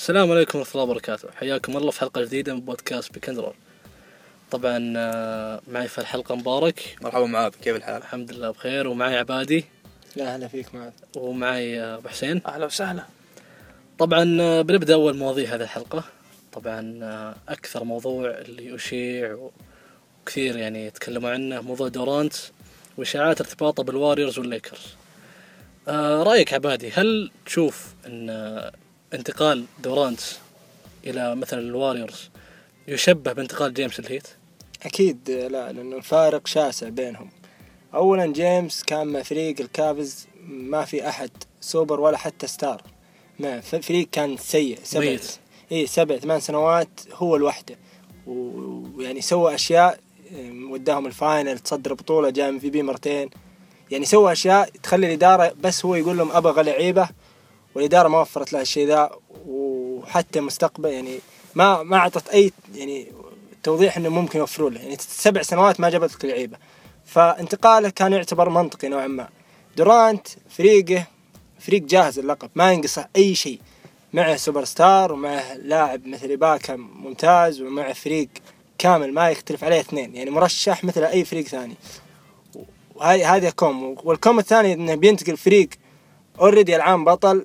السلام عليكم ورحمة الله وبركاته. حياكم الله في حلقة جديدة من بودكاست بكندرول. طبعا معي في الحلقة مبارك. مرحبا معاذ، كيف الحال؟ الحمد لله بخير. ومعي عبادي. لا أهلا فيك معاذ. ومعي أبو حسين. أهلا وسهلا. طبعا بنبدأ أول مواضيع هذه الحلقة. طبعا أكثر موضوع اللي يشيع وكثير يعني يتكلموا عنه موضوع دورانت وإشاعات ارتباطه بالواريورز والليكرز. رأيك عبادي، هل تشوف أن انتقال دورانت إلى مثلا الواريورز يشبه بانتقال جيمس الهيت؟ أكيد لا، لأنه الفارق شاسع بينهم. أولا جيمس كان مع فريق الكافز ما في أحد سوبر ولا حتى ستار، ما فريق كان سيء 7-8 سنوات هو الوحدة، ويعني سوى أشياء وداهم الفاينل، تصدر بطولة، جاء MVP مرتين، يعني سوى أشياء تخلي الإدارة بس هو يقول لهم أبغى لعيبة، والإدارة ما وفرت له الشيء ذا. وحتى مستقبل يعني ما أعطت أي يعني توضيح إنه ممكن يوفروا له، يعني 7 سنوات ما جابت لك لعيبة، فانتقاله كان يعتبر منطقي نوعا ما. دورانت فريق جاهز اللقب، ما ينقصه أي شيء، معه سوبر ستار ومعه لاعب مثل إباكا ممتاز، ومعه فريق كامل ما يختلف عليه اثنين، يعني مرشح مثل أي فريق ثاني. وهذا كوم، والكوم الثاني إنه بينتقل فريق أوريدي العام بطل،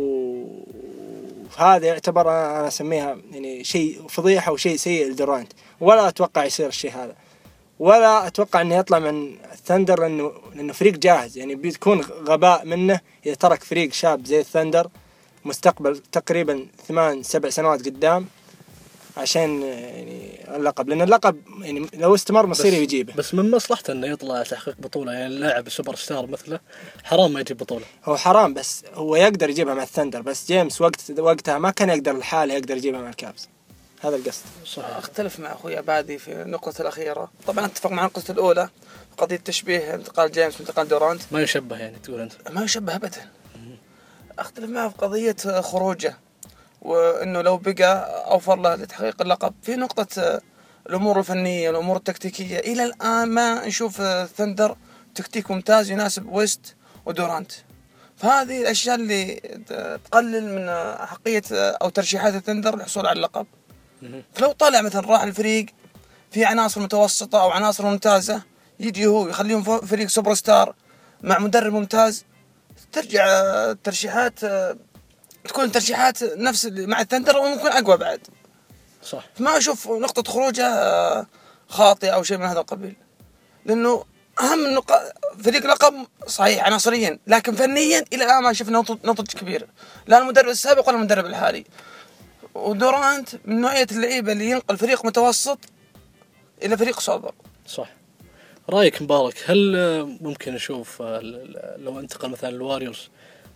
وهذا يعتبر أنا أسميها يعني شيء فضيحة وشيء سيء لدورانت، ولا أتوقع يصير الشيء هذا، ولا أتوقع أنه يطلع من الثندر لأنه فريق جاهز. يعني بيكون غباء منه إذا ترك فريق شاب زي الثندر مستقبل تقريبا 8-7 سنوات قدام عشان يعني اللقب، لأن اللقب يعني لو استمر مصيره يجيبه. بس من مصلحته أنه يطلع تحقيق بطولة، يعني اللاعب سوبر ستار مثله حرام ما يجيب بطولة. هو حرام، بس هو يقدر يجيبها مع الثندر، بس جيمس وقتها ما كان يقدر الحالة يقدر يجيبها مع الكابز، هذا القصد. صحيح. أختلف مع أخوي عبادي في النقطة الأخيرة. طبعا أتفق مع النقطة الأولى، قضية تشبيه انتقال جيمس وانتقال دورانت ما يشبه، يعني تقول أنت ما يشبه أبدا. أختلف معه في قضية خروجه، وإنه لو بقى أوفر له لتحقيق اللقب. في نقطة الأمور الفنية والأمور التكتيكية، إلى الآن ما نشوف ثندر تكتيك ممتاز يناسب ويست ودورانت، فهذه الأشياء اللي تقلل من حقية أو ترشيحات الثندر للحصول على اللقب. فلو طلع مثلا راح الفريق في عناصر متوسطة أو عناصر ممتازة، يجي هو يخليهم فريق سوبر ستار مع مدرب ممتاز، ترجع الترشيحات تكون ترشيحات نفس مع الثندر وممكن أقوى بعد. صح. ما أشوف نقطة خروجه خاطئة أو شيء من هذا القبيل، لأنه أهم فريق لقب صحيح عناصريا، لكن فنيا إلى الآن ما شفنا نضج كبير، لا المدرب السابق ولا المدرب الحالي. ودورانت من نوعية اللعيبة اللي ينقل فريق متوسط إلى فريق سوبر. صح. رأيك مبارك، هل ممكن نشوف لو انتقل مثلا الواريورز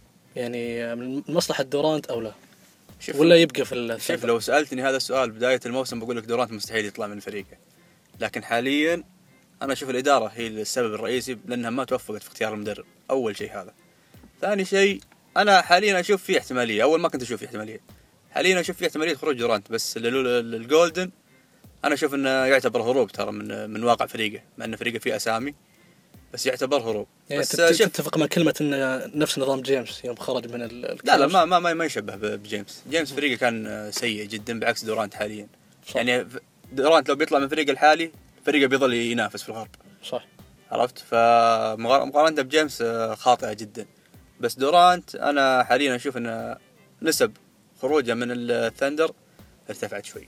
يعني من مصلحة دورانت أو لا، ولا يبقى في شوف، لو سألتني هذا السؤال بداية الموسم بقول لك دورانت مستحيل يطلع من فريقه، لكن حاليا أنا أشوف الإدارة هي السبب الرئيسي، لأنها ما توفقت في اختيار المدرب. أول شيء هذا. ثاني شيء أنا حاليا أشوف فيه احتمالية، أول ما كنت أشوف فيه احتمالية، حاليا أشوف فيه احتمالية خروج دورانت، بس الجولدن أنا أشوف إنه يعتبر هروب ترى من واقع فريقه، مع إن فريقه فيه أسامي بس يعتبر هروب. يعني بس تتفق مع كلمة إن نفس نظام جيمس يوم خرج من لا ما يشبه بجيمس. جيمس فريقه كان سيء جدا بعكس دورانت حاليا. صح. يعني دورانت لو بيطلع من فريقه الحالي فريقه بيظل ينافس في الغرب. صح. عرفت؟ فمقارنة بجيمس خاطئة جدا. بس دورانت أنا حاليا أشوف إن نسب خروجه من الثندر ارتفعت شوي.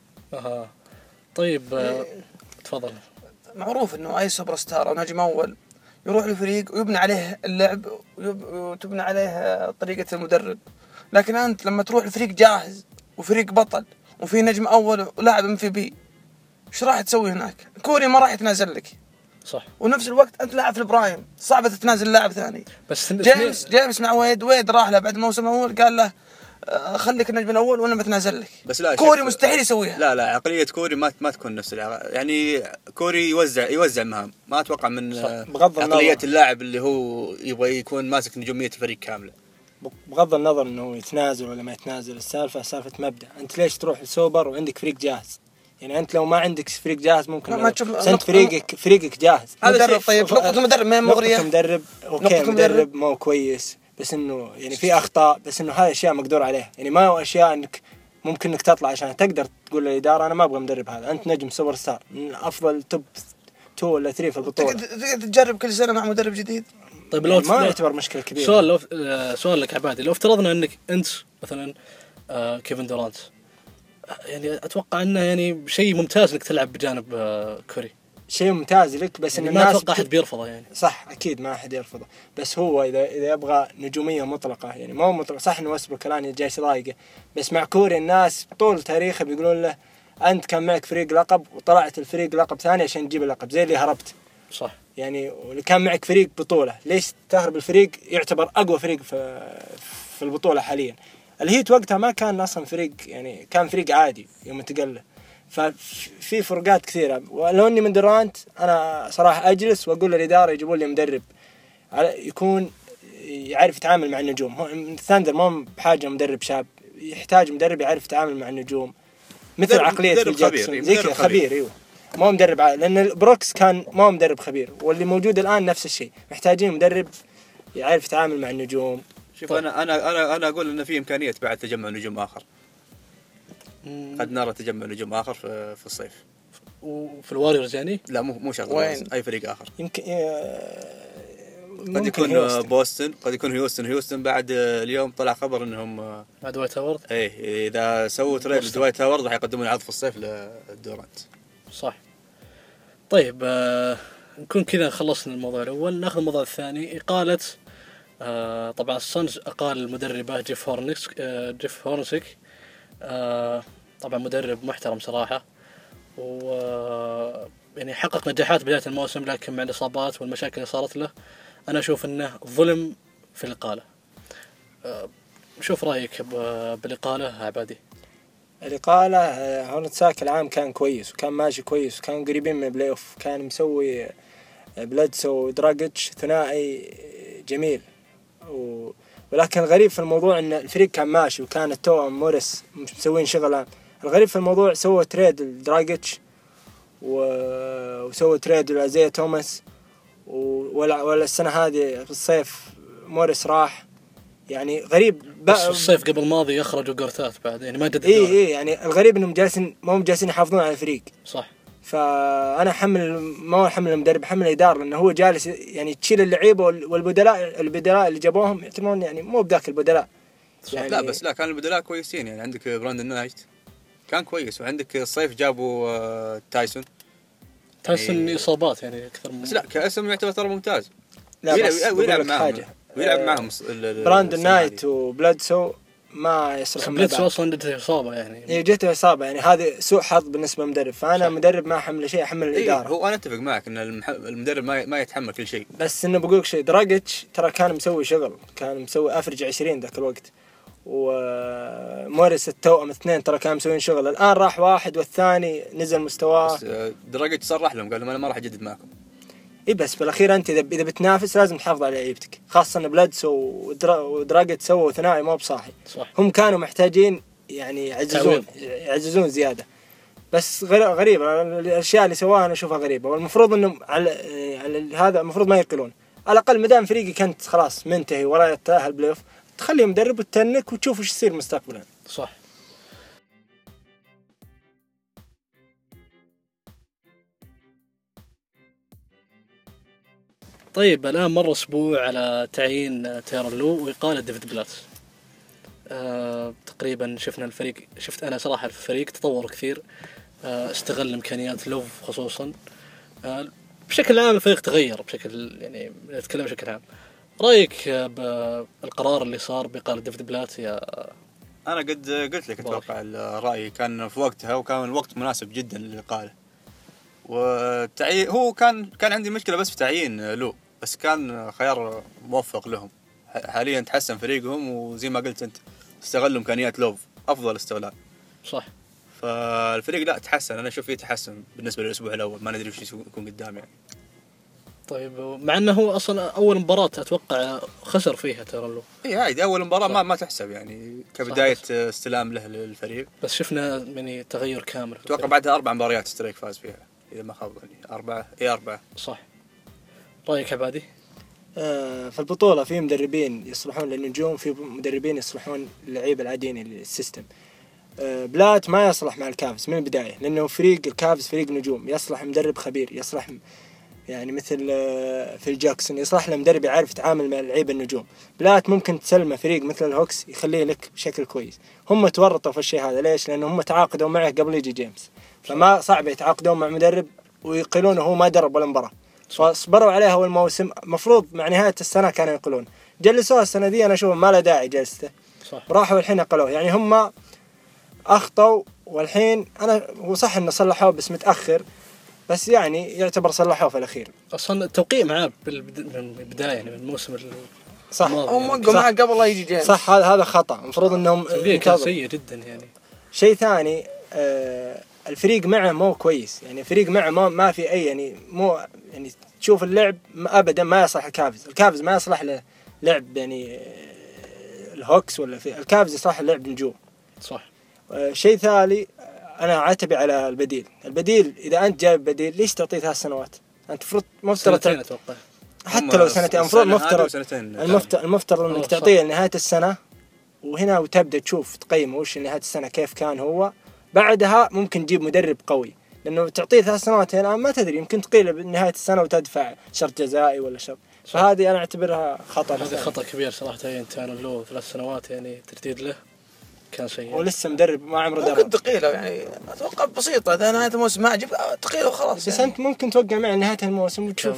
طيب تفضل. معروف إنه أي سوبر ستار أو نجم أول يروح لفريق ويبنى عليه اللعب وتبنى عليه طريقة المدرب، لكن أنت لما تروح لفريق جاهز وفريق بطل وفي نجم أول ولاعب MVP، إيش راح تسوي هناك؟ كوري ما راح يتنازل لك. صح. ونفس الوقت أنت لاعب في البرايم، صعب تتنازل لاعب ثاني. بس جيمس مع ويد راح له بعد الموسم الأول قال له خليك النجم الأول وأنا بتنازل لك. بس لا، كوري مستحيل يسويها. لا عقلية كوري ما تكون نفس يعني كوري يوزع مهام، ما أتوقع من عقلية اللاعب اللي هو يبغى يكون ماسك نجومية الفريق كاملة. بغض النظر إنه يتنازل ولا ما يتنازل، السالفة سالفة مبدأ. أنت ليش تروح لسوبر وعندك فريق جاهز؟ يعني أنت لو ما عندك فريق جاهز ممكن ما تشوف أنت فريقك جاهز. مدرب طيب، نقطة المدرب ما مغرية. نقطة مدرب أوكي، مدرب مو كويس، بس انه يعني في اخطاء، بس انه هاي اشياء مقدور عليها، يعني ما هو اشياء انك ممكن انك تطلع عشان تقدر تقول للاداره انا ما ابغى مدرب هذا، انت نجم سوبر ستار من افضل توب 2 ولا 3 في البطوله. تقدر تجرب كل سنه مع مدرب جديد. طيب يعني ما يعتبر مشكله كبيره. سؤال لك عبادي، لو افترضنا انك انت مثلا كيفن دورانت، يعني اتوقع انه يعني شيء ممتاز انك تلعب بجانب كوري، شيء ممتاز لك، بس يعني ان ما الناس اتوقع احد بيرفضه يعني. صح اكيد ما احد يرفضه، بس هو اذا يبغى نجوميه مطلقه، يعني ما هو مطلق، صح انه ويستبروك الان جاي ضايقه، بس مع كوري الناس طول تاريخه بيقولون له انت كان معك فريق لقب وطلعت الفريق لقب ثاني عشان تجيب اللقب، زي اللي هربت. صح. يعني واللي كان معك فريق بطوله، ليش تهرب الفريق يعتبر اقوى فريق في البطوله حاليا؟ الهيت وقتها ما كان اصلا فريق، يعني كان فريق عادي يوم انتقل. ففي فرقات كثيره، ولو اني من دورانت انا صراحه اجلس واقول للاداره يجيبوا لي مدرب يكون يعرف يتعامل مع النجوم. الثاندر ما بحاجه مدرب شاب، يحتاج مدرب يعرف يتعامل مع النجوم مثل عقليه فيل جاكسون، زي كذا خبير. ايوه ما هو مدرب لان بروكس كان ما هو مدرب خبير، واللي موجود الان نفس الشيء، محتاجين مدرب يعرف يتعامل مع النجوم. شوف طيب. انا اقول ان في امكانيه بعد تجمع نجوم اخر، قد نرى تجمع نجوم اخر في الصيف. وفي الواريورز يعني؟ لا مو شغل اي فريق اخر. يمكن قد يكون بوسطن، قد يكون هيوستن بعد اليوم طلع خبر انهم مع دوايت هاورد. ايه اذا سووا تريد لدوايت هاورد راح يقدمون عرض في الصيف للدورانت. صح. طيب نكون كذا خلصنا الموضوع الاول، ناخذ الموضوع الثاني. اقاله طبعا السانز اقال مدربه جيف هورنسك. طبعا مدرب محترم صراحه، و يعني حقق نجاحات بداية الموسم، لكن مع الإصابات والمشاكل اللي صارت له أنا أشوف أنه ظلم في الإقالة. شوف رأيك بالإقالة عبادي؟ الإقالة هورنساك العام كان كويس وكان ماشي كويس وكان قريبين من البلاي أوف، كان مسوي بلادسو ودراجيتش ثنائي جميل، ولكن الغريب في الموضوع أن الفريق كان ماشي وكان التوأم موريس مسوين شغل. الغريب في الموضوع سووا تريد لدراجيتش وسووا تريد لأزايا توماس، ولا السنة هذه في الصيف موريس راح. يعني غريب بس الصيف قبل الماضي يخرجوا قرثات بعد، يعني ما جدد. إيه يعني الغريب إنهم جالسين يحافظون على الفريق. صح. فأنا ما هو حمل المدرب، حمل الإدارة، لأنه هو جالس يعني تشيل اللعيبة والبدلاء اللي جابوهم يعتبرون يعني مو بذاك البدلاء يعني. لا كان البدلاء كويسين، يعني عندك براندن نايت كان كويس، وعندك الصيف جابوا تايسون يعني إصابات يعني أكثر بس لا كاسم يعتبر ترى ممتاز. ويلعب معهم براندن نايت وبلادسو ما يصلح. بلادسو أصلا جته إصابة، يعني جته إصابة، يعني هذه سوء حظ بالنسبة للمدرب. فأنا صح. مدرب ما حمل شيء، حمل الإدارة. هو أنا أتفق معك إن المدرب ما يتحمل كل شيء، بس إنه بقولك شيء، دراجيتش ترى كان مسوي شغل، كان مسوي أفرج 20 ذاك الوقت، وموريس التوأم 2 ترى كانوا مسوين شغل. الآن راح واحد والثاني نزل مستواه. دراجيتش صرح لهم قال لهم أنا ما راح أجدد معكم. إيه بس بالأخير أنت إذا بتنافس لازم تحافظ على لعيبتك، خاصة إن بلادسو ودراجيتش سووا ثنائي مو بصاحي. هم كانوا محتاجين يعني يعززون زيادة. بس غريب الأشياء اللي سواها أنا أشوفها غريبة، والمفروض إنهم على هذا المفروض ما يقلون. على الأقل مدام فريقي كنت خلاص منتهي ولا يتأهل بلاي أوف، تخليه مدرب وتتنك وتشوف ايش يصير مستقبلا. صح. طيب الآن مر أسبوع على تعيين تيرون لو وإقالة ديفيد بلات. تقريبا شفت أنا صراحة الفريق تطور كثير، استغل إمكانيات لوف خصوصا. بشكل عام الفريق تغير بشكل، يعني نتكلم بشكل عام. رأيك بالقرار اللي صار بإقالة ديفيد بلات؟ أنا قلت لك أتوقع الرأي كان في وقتها، وكان الوقت مناسب جدا للإقالة. والتعيين هو كان عندي مشكلة بس في تعيين لو، بس كان خيار موفق لهم. حاليا تحسن فريقهم، وزي ما قلت أنت استغلوا إمكانيات لوف أفضل استغلال. صح. فالفريق لا تحسن، أنا أشوف فيه تحسن بالنسبة للأسبوع الأول، ما ندري وش يكون قدام يعني. طيب مع أنه هو أصلا أول مباراة أتوقع خسر فيها تيرون لو. إيه عادي، أول مباراة ما تحسب يعني كبداية استلام له للفريق. بس شفنا يعني تغير كامل. أتوقع بعدها 4 مباريات ستريك فاز فيها إذا ما خاب ظني. 4. صح. رأيك عبادي؟ في البطولة في مدربين يصلحون للنجوم، في مدربين يصلحون للعيبة العاديين السيستم. بلات ما يصلح مع الكافز من البداية، لأنه فريق الكافز فريق نجوم، يصلح مدرب خبير، يصلح يعني مثل في الجاكسون يصلح له مدرب يعرف يتعامل مع لعيبة النجوم. بلات ممكن تسلمه فريق مثل الهوكس يخليه لك بشكل كويس. هم تورطوا في الشيء هذا، ليش؟ لأنه هم تعاقدوا معه قبل يجي جيمس، فما صعب يتعاقدون مع مدرب ويقولونه هو ما درب ولا مباراة، فصبروا عليها أول موسم. مفروض مع نهاية السنة كانوا يقولون، جلسوها السنة دي أنا أشوف ما له داعي جلسته، راحوا الحين أقلوه. يعني هم أخطوا، والحين أنا هو صح إنه صلحوه بس متأخر، بس يعني يعتبر صلحوه في الأخير. أصلا التوقيع معاه من البداية يعني من الموسم صح، هم وقعوا معه قبل لا يجي جيمس. صح، هذا خطأ. المفروض إنهم كان سيء جدا يعني. شيء ثاني، الفريق معه مو كويس، يعني الفريق معه ما في أي يعني مو يعني تشوف اللعب أبدا ما يصلح الكافز ما يصلح له لعب يعني الهوكس، ولا في الكافز يصلح لعب نجوم. صح. شيء ثاني، أنا عاتبي على البديل إذا أنت جايب بديل ليش تعطيه 3 سنوات؟ أنت مفترض أتوقع حتى لو سنتين، المفروض المفترض إنك تعطيه نهاية السنة، وهنا وتبدأ تشوف تقيم وش نهاية السنة كيف كان هو، بعدها ممكن تجيب مدرب قوي، لأنه تعطيه 3 سنوات الآن ما تدري يمكن تقيله بنهاية السنة وتدفع شرط جزائي ولا شرط. فهذه أنا أعتبرها خطأ. هذا خطأ كبير صراحة. يعني تانو له 3 سنوات يعني ترديد له كان شيء، ولسه مدرب ما عمره درب. ممكن تقيله يعني أتوقع بسيطة، إذا نهاية الموسم ما عجب تقيله وخلاص. بس يعني. أنت ممكن توقع مع نهاية الموسم وتشوف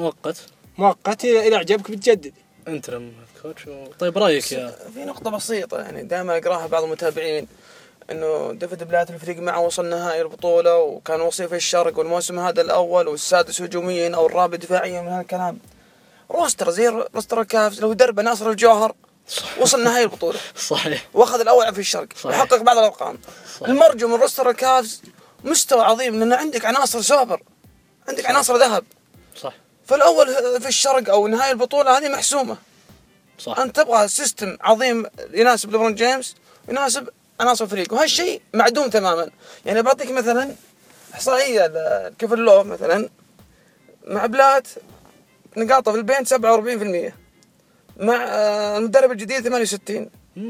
مؤقت إذا عجبك بتجدد انترم كوتش. طيب رأيك يا في نقطة بسيطة يعني دائما أقراها بعض المتابعين، إنه ديفيد بلات الفريق معه وصل نهائي البطولة وكان وصيف الشرق، والموسم هذا الأول والسادس هجوميا أو الرابع دفاعيا. من هالكلام روستر زي روستر الكافز لو درب ناصر الجوهر وصل نهائي البطولة صحيح، واخذ الأول في الشرق وحقق بعض الأرقام. المرجو من روستر الكافز مستوى عظيم، لأنه عندك عناصر سوبر، عندك عناصر ذهب. صح. فالأول في الشرق أو نهائي البطولة هذه محسومة. صح. أنت تبغى سيستم عظيم يناسب ليبرون جيمس يناسب عناصر فريق، وهالشيء معدوم تماما. يعني بعطيك مثلا إحصائية كيف اللوف مثلا مع بلات نقاطه في البين 47%، مع المدرب الجديد 68،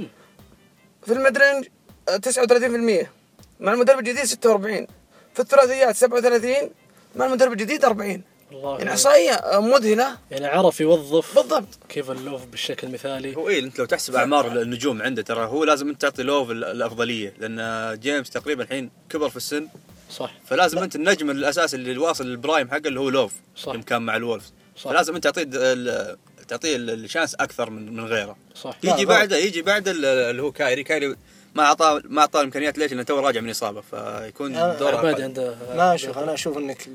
في المدرنج 39%، مع المدرب الجديد 46، في الثلاثيات 37، مع المدرب الجديد 40. يعني إحصائية مذهلة. يعني عرف يوظف بالضبط كيف اللوف بالشكل المثالي. هو انت لو تحسب اعمار النجوم عنده ترى هو لازم انت تعطي لوف الافضليه، لان جيمس تقريبا الحين كبر في السن. صح. فلازم انت النجم الاساسي اللي واصل البرايم حقه اللي هو لوف يوم كان مع الولفز. فلازم انت تعطيه الشانس اكثر من غيره. صح. يجي بعد اللي هو كايري ما اعطاه الامكانيات. ليش؟ لانه تو راجع من اصابه، فيكون دوره عنده. ما اشوف انا اشوف انك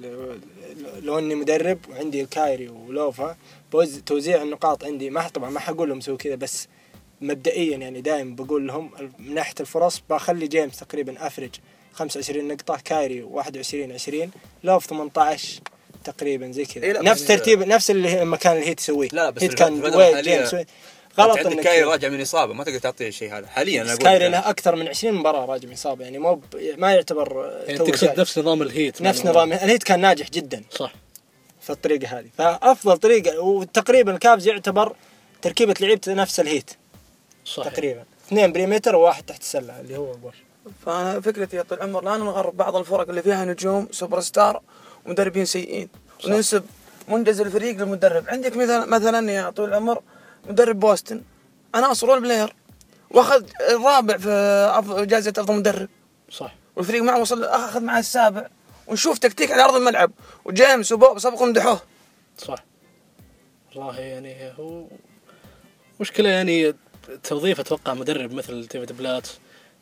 لو اني مدرب وعندي الكايري ولوفا توزيع النقاط عندي، ما طبعا ما حقول لهم سووا كذا، بس مبدئيا يعني دائما بقول لهم من ناحيه الفرص بخلي جيمس تقريبا افرج 25 نقطه، كايري 21 لوف 18 تقريبا زي كذا. نفس ترتيب نفس اللي المكان اللي هي تسويه. لا بس كان جيمس غلط انك كايري راجع من اصابه ما تقدر تعطيه الشيء هذا حاليا. انا اقول كايري له اكثر من 20 مباراه راجع من اصابه، يعني ما يعتبر يعني تقصد نفس نظام الهيت. نفس نظام الهيت كان ناجح جدا. صح. في الطريقه هذه، فافضل طريقه وتقريبا الكافز يعتبر تركيبه لعيبه نفس الهيت. صح. تقريبا 2 بريمتر وواحد تحت السله اللي هو بوش. فانا فكرتي يا طويل العمر لا نغرب بعض الفرق اللي فيها نجوم سوبر ستار ومدربين سيئين وننسب منجز الفريق للمدرب. عندك مثلا يا طويل العمر مدرب بوسطن عناصر البلاير واخذ الرابع في جائزة أفضل مدرب. صح. والفريق معه وصل أخذ معه السابع، ونشوف تكتيك على أرض الملعب وجيمس وبوب سبقوا مدحوه. صح. والله يعني هو مشكلة يعني توظيف. أتوقع مدرب مثل ديفيد بلات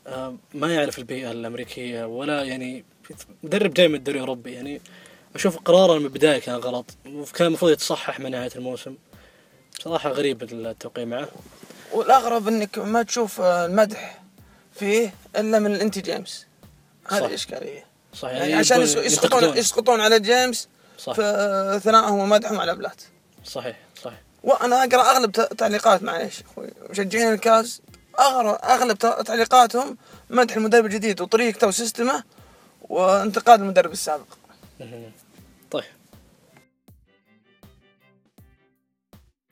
ما يعرف البيئة الأمريكية، ولا يعني مدرب جاي من الدوري الأوروبي. يعني أشوف قراره من البداية كان غلط، وكان المفروض يتصحح من نهاية الموسم. بصراحة غريب التوقيع معه. والأغرب إنك ما تشوف المدح فيه إلا من الأنتي جيمس. هذه الإشكالية. صح. يعني عشان يسقطون على جيمس في ثنائهم ومدحهم على بلات. صحيح. وأنا أقرأ أغلب تعليقات معليش مشجعين الكاز أغلب تعليقاتهم مدح المدرب الجديد وطريقته وسيستمه وانتقاد المدرب السابق. طيب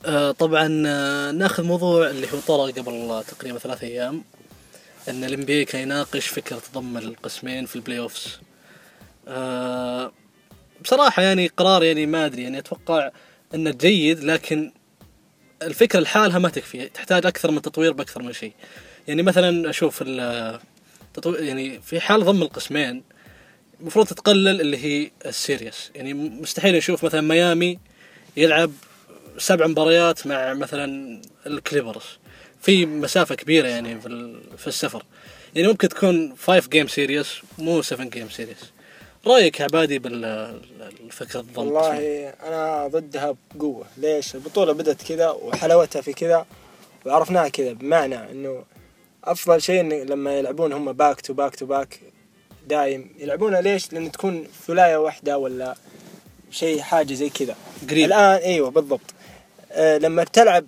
طبعا ناخذ موضوع اللي هو طرى قبل تقريبا 3 أيام، ان الام بي كان يناقش فكره ضم القسمين في البلاي اوفس. بصراحه يعني قرار يعني ما ادري، يعني اتوقع انه جيد، لكن الفكره لحالها ما تكفي، تحتاج اكثر من تطوير باكثر من شيء. يعني مثلا اشوف يعني في حال ضم القسمين المفروض تتقلل اللي هي السيريس. يعني مستحيل نشوف مثلا ميامي يلعب 7 مباريات مع مثلا الكليبرز في مسافة كبيرة يعني في السفر. يعني ممكن تكون 5 جيم سيريس مو 7 جيم سيريس. رأيك يا عبادي بالفكرة الضم؟ والله أنا ضدها بقوة. ليش؟ البطولة بدت كذا وحلاوتها في كذا وعرفناها كذا، بمعنى إنه أفضل شيء إن لما يلعبون هم باك تو باك تو باك دايم يلعبونها. ليش؟ لأن تكون ثلاثية واحدة ولا شيء حاجة زي كذا. الآن أيوة بالضبط. لما بتلعب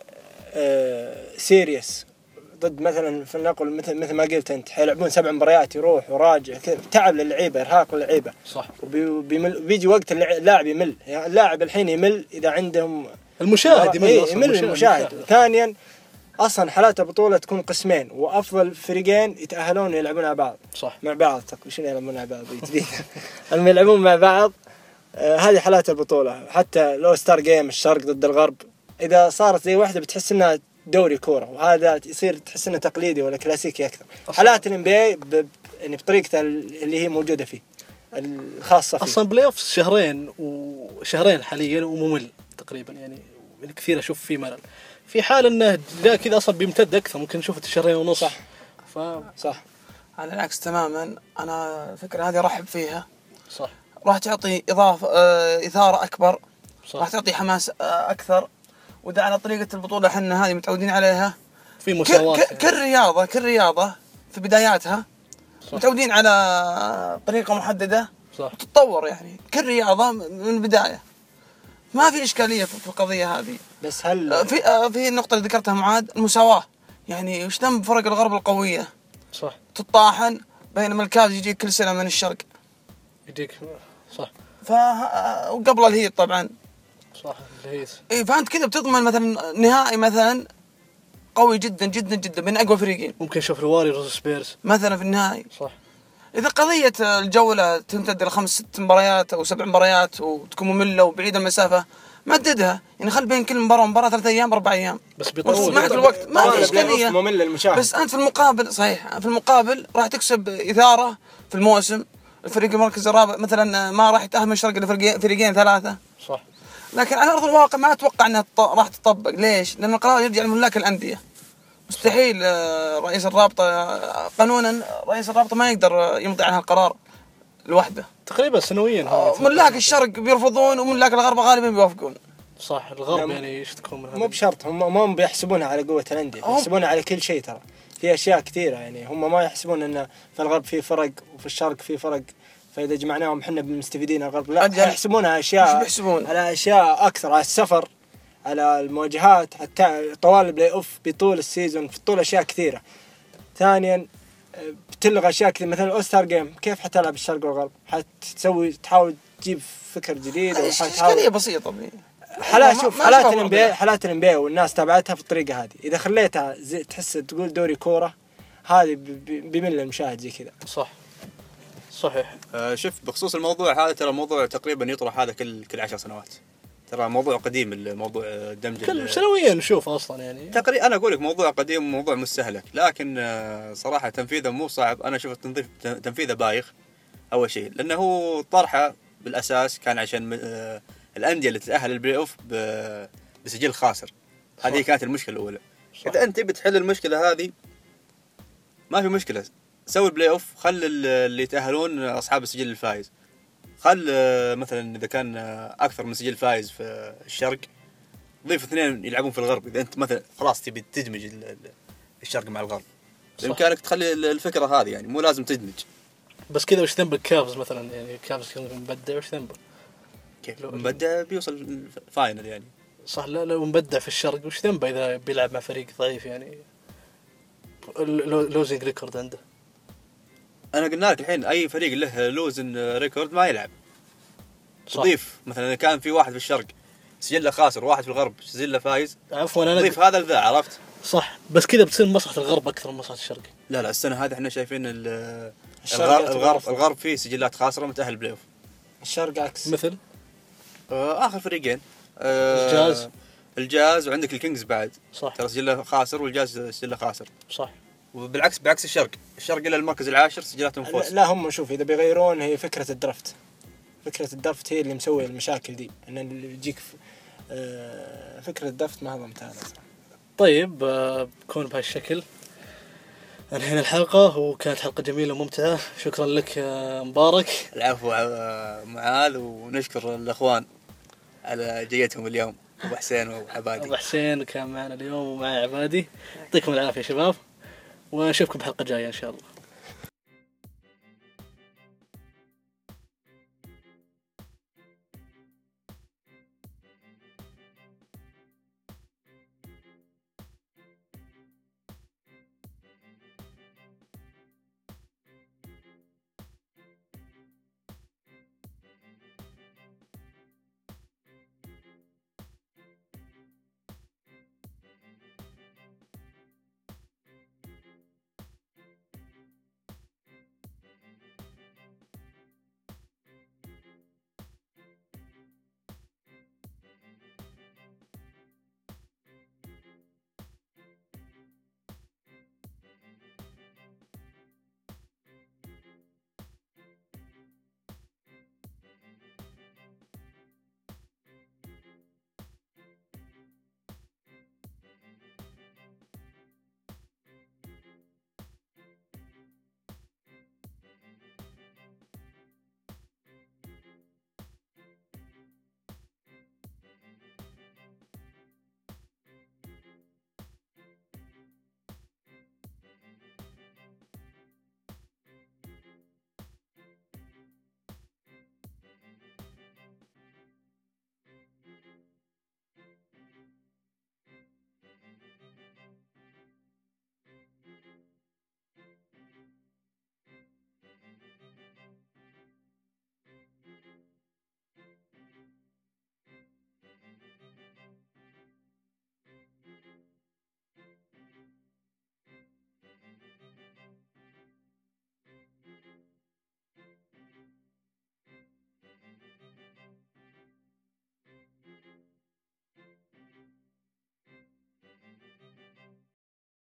سيريس ضد مثلا فلنقل مثل ما قلت أنت حيلعبون 7 مباريات يروح وراجع كذا، تعب للعيبة، إرهاق للعيبة. صح. وبيجي وقت اللاعب يمل. يعني اللاعب الحين يمل إذا عندهم المشاهد يمل المشاهد. ثانيا أصلا حالات البطولة تكون قسمين وأفضل فريقين يتأهلون ويلعبون مع بعض. صح. مع بعض شنو يلعبون مع بعض لما يلعبون مع بعض. هذه حالات البطولة. حتى لو ستار جيم الشرق ضد الغرب إذا صارت زي واحدة بتحس إنها دوري كورة، وهذا يصير تحس إنه تقليدي ولا كلاسيكي أكثر. حالات ال NBA يعني بطريقتها اللي هي موجودة فيه الخاصة فيه. أصلا بلاي أوفس شهرين حاليا وممل تقريبا، يعني كثير أشوف فيه ملل. في حال إنه جاء كذا أصلا بيمتد أكثر، ممكن نشوف 2 شهرين ونص. صح. صح. على العكس تماما، أنا الفكرة هذه رحب فيها. صح. راح تعطي إثارة أكبر. صح. راح تعطي حماس أكثر. وده على طريقة البطولة حنا هذه متعودين عليها. في مساواة كل رياضة في بداياتها. صح. متعودين على طريقة محددة. صح. وتتطور يعني كل رياضة من البداية. ما في إشكالية في القضية هذه. بس هل في النقطة اللي ذكرتها معاد، المساواة. يعني وش ذنب فرق الغرب القوية؟ صح. تطاحن، بينما الكاز يجي كل سنة من الشرق. يجيك. صح. وقبل الهيد طبعا. صح. الهيد. إيه، فأنت كذا بتضمن مثلا نهائي مثلا قوي جدا جدا جدا بين أقوى فريقين. ممكن نشوف الواريورز سبيرز مثلا في النهائي. صح. إذا قضية الجولة تمتد ل5 6 مباريات أو 7 مباريات وتكون مملة وبعيدة المسافة، مددها. يعني خل بين كل مباراة ومباراة 3 أيام 4 أيام. بس بيطول معك الوقت ما في إشكالية. ممل المشاهد. بس أنت في المقابل صحيح، في المقابل راح تكسب إثارة في الموسم. الفريق المركز الرابع مثلا ما راح يتأهل من الشرق إلا فريقين 3. صح. لكن على أرض الواقع ما أتوقع أنها راح تطبق. ليش؟ لأن القرار يرجع لملاك الأندية. مستحيل رئيس الرابطة قانونا رئيس الرابطة ما يقدر يمضي على القرار لوحده. تقريبا سنويا ملاك الشرق بيرفضون وملاك الغرب غالبا بيوافقون. صح. الغرب يعني يشتكون من هذا. مو بشرط، هم بيحسبونها على قوة الأندية، بيحسبونها على كل شيء. ترى في أشياء كثيرة يعني هم ما يحسبون أن في الغرب في فرق وفي الشرق في فرق، فإذا جمعناهم إحنا بمستفيدين الغرب. لا، يحسبونها أشياء على أشياء أكثر، على السفر، على المواجهات، حتى طوال البلاي أوف بطول السيزون في طول أشياء كثيرة. ثانيا بتلغى أشياء كثير، مثلا الأوستار جيم كيف حتلعب الشرق والغرب؟ تحاول تجيب فكر جديد إشكالية بسيطة. حالات الانبياء والناس تابعتها في الطريقة هذه. إذا خليتها تحس تقول دوري كورة، هذه بيمل المشاهد زي كذا. صح. صحيح. شوف بخصوص الموضوع هذا، ترى موضوع تقريبا يطرح هذا كل 10 سنوات. ترى موضوع قديم، الموضوع دمج كل سنويا نشوف أصلا يعني تقريبا. أنا أقول لك موضوع قديم وموضوع مستهلك، لكن صراحة تنفيذه مو صعب. أنا شوف تنفيذه بايخ أول شيء، لأنه هو طرحه بالأساس كان عشان الأندية اللي تتأهل البلاي أوف بسجل خاسر. هذه كانت المشكلة الأولى. صح. إذا أنت بتحل المشكلة هذه ما في مشكلة، سوي البلاي أوف، خل اللي يتأهلون أصحاب السجل الفائز. خل مثلا إذا كان أكثر من سجل فائز في الشرق ضيف 2 يلعبون في الغرب. إذا أنت مثلا خلاص تبي تدمج الشرق مع الغرب، بإمكانك تخلي الفكرة هذه، يعني مو لازم تدمج. بس كذا وش ذنب الكافز مثلا؟ يعني الكافز كان مبدع، وش ذنبه؟ كيف مبدع بيوصل فاينل يعني. صح. لا لو مبدع في الشرق وش ذنبه إذا بيلعب مع فريق ضعيف يعني لوزنج ريكورد عنده؟ أنا قلنا لك الحين أي فريق له لوزن ريكورد ما يلعب. تضيف مثلا إذا كان في واحد في الشرق سجله خاسر، واحد في الغرب سجله فايز، عفوا انا ضيف هذا لذا، عرفت؟ صح، بس كذا بتصير مصلحة الغرب اكثر من مصلحة الشرق. لا السنه هذه احنا شايفين الشرق الغرب فيه سجلات خاسره متاهل بلاي اوف. الشرق عكس. مثل اخر فريقين الجاز وعندك الكينجز بعد، صح ترى سجله خاسر، والجاز سجله خاسر. صح. وبالعكس بعكس الشرق الى المركز العاشر سجلاتهم فوز. لا هم شوف اذا بيغيرون هي فكرة الدرافت. فكرة الدرافت هي اللي مسوي المشاكل دي، ان اللي يجيك فكرة الدرافت ما هو ممتاز. طيب بكون بهالشكل انهينا الحلقة، وكانت حلقة جميلة وممتعة. شكرا لك مبارك. العفو معاذ، ونشكر الاخوان على جيتهم اليوم، ابو حسين وعبادي. ابو حسين كان معنا اليوم ومع عبادي. يعطيكم العافية يا شباب، ونشوفكم بحلقة جاية ان شاء الله.